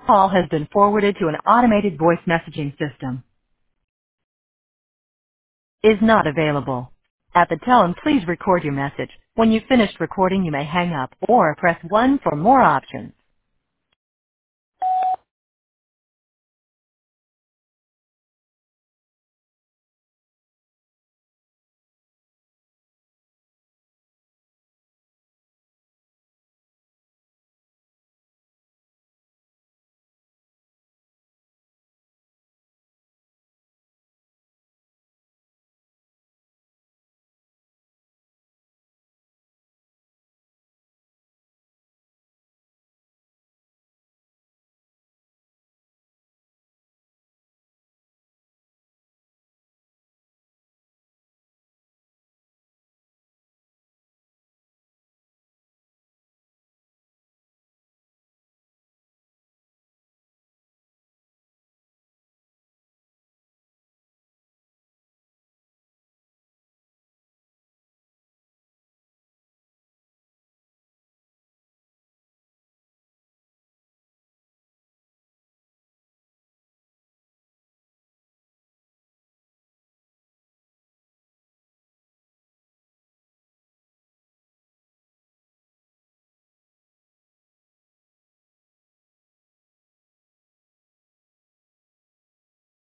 Call has been forwarded to an automated voice messaging system. Is not available. At the tone, please record your message. When you've finished recording, you may hang up or press 1 for more options.